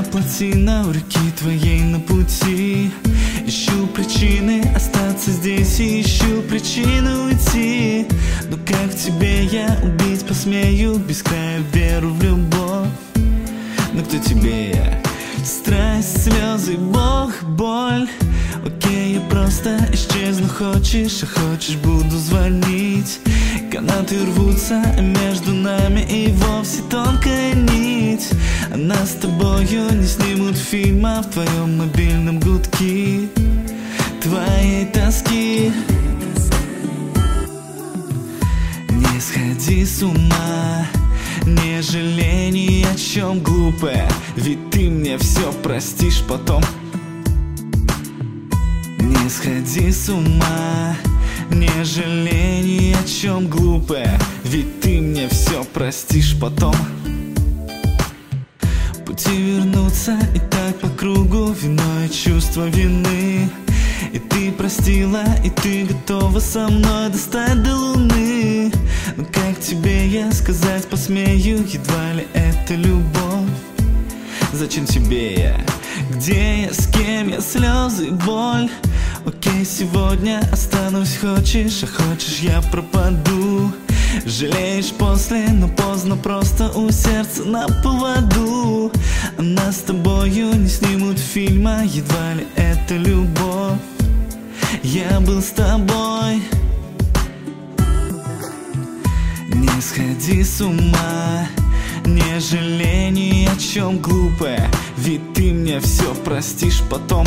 плотина у реки твоей на пути. Ищу причины остаться здесь и ищу причины уйти. Но как в тебе я убить посмею без края веру в любовь? Но кто тебе я? Страсть, слезы, Бог, боль. Окей, я просто исчезну, хочешь, а хочешь буду звонить. Канаты рвутся между нами и вовсе тонкая нить. А нас с тобою не снимут фильма в твоем мобильном гудки твоей тоски. Не сходи с ума, не жалей ни о чем, глупая, ведь ты мне все простишь потом. Не сходи с ума, не жалей ни о чем, глупая, ведь ты мне все простишь потом. Пути вернуться и так по кругу, виной чувство вины. И ты простила, и ты готова со мной достать до луны. Но как тебе я сказать посмею, едва ли это любовь? Зачем тебе я? Где я, с кем я, слезы, боль? Окей, сегодня останусь, хочешь, а хочешь я пропаду. Жалеешь после, но поздно, просто у сердца на поводу. А нас с тобою не снимут фильма, едва ли это любовь. Я был с тобой. Не сходи с ума, не жалей ни о чем, глупая, ведь ты мне все простишь потом.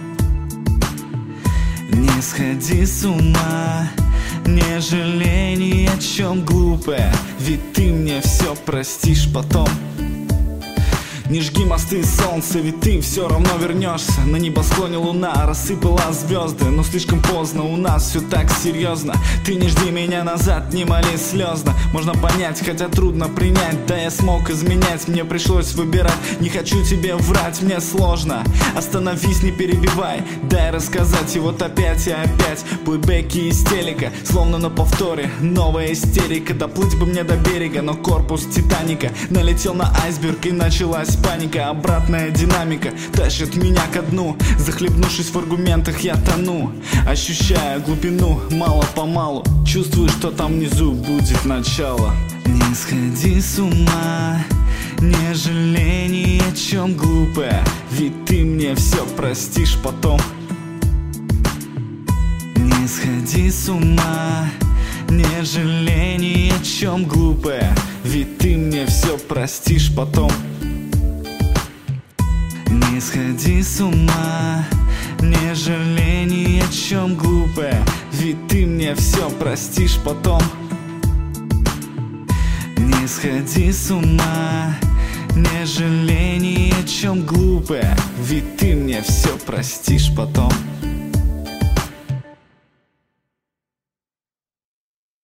Не сходи с ума, не жалей ни о чем, глупая, ведь ты мне все простишь потом. Не жги мосты, солнце, ведь ты все равно вернешься. На небосклоне луна рассыпала звезды, но слишком поздно, у нас все так серьезно. Ты не жди меня назад, не молись слезно. Можно понять, хотя трудно принять. Да, я смог изменять, мне пришлось выбирать. Не хочу тебе врать, мне сложно. Остановись, не перебивай, дай рассказать. И вот опять и опять плейбеки и истерика, словно на повторе новая истерика. Доплыть бы мне до берега, но корпус Титаника налетел на айсберг и началась паника. Обратная динамика тащит меня ко дну. Захлебнувшись в аргументах, я тону, ощущая глубину мало-помалу. Чувствую, что там внизу будет начало. Не сходи с ума, не жалей ни о чем, глупая, ведь ты мне все простишь потом. Не сходи с ума, не жалей ни о чем, глупая, ведь ты мне все простишь потом. Не сходи с ума, не жалей ни о чем, глупая, ведь ты мне все простишь потом. Не сходи с ума, не жалей ни о чем, глупая, ведь ты мне все простишь потом.